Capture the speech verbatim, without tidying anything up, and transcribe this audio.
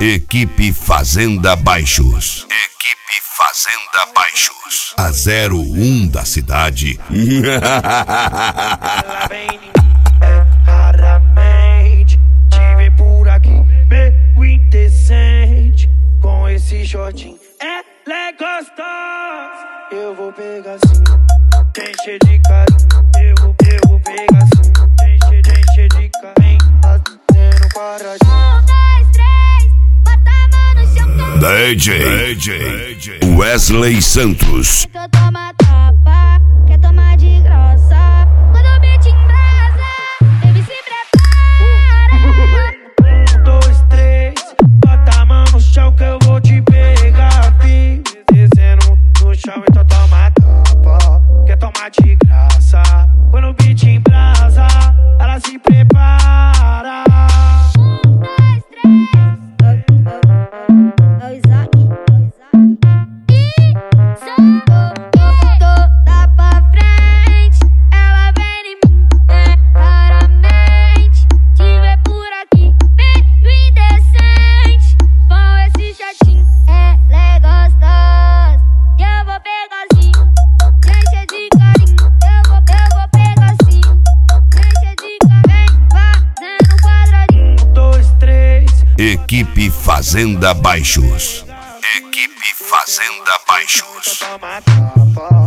Equipe Fazenda Baixos. Equipe Fazenda Baixos. A zero um da cidade. Ela vem em mim, é, raramente te vê por aqui, meio indecente. Com esse shortinho, ela é gostosa. Eu vou pegar assim, tem cheio de carinho. Eu vou, eu vou pegar assim, tem cheio, tem cheio de carinho. Fazendo quadradinho. Um, dois, três, bota a mão no chão que D J, D J Wesley Santos. eu toma tapa, quer tomar de graça. Quando o beat embrasa, baby se prepara. Um, dois, três, bota a mão no chão que eu vou te pegar, filho. Descendo no chão, então toma tapa, quer tomar de graça. Quando o beat embrasa, ela se prepara. Um, dois, três. É o Isaac. E sou toda pra frente. Ela vem em mim, é, raramente te vê por aqui, meio indecente. Com esse chatinho, ela é gostosa. E eu vou pegar assim, enche de carinho. Eu vou, eu vou pegar assim, enche de carinho. Fazendo quadradinho. Um, dois, três. Equipe Fazenda Baixos. Equipe Fazenda Baixos. Toma tapa.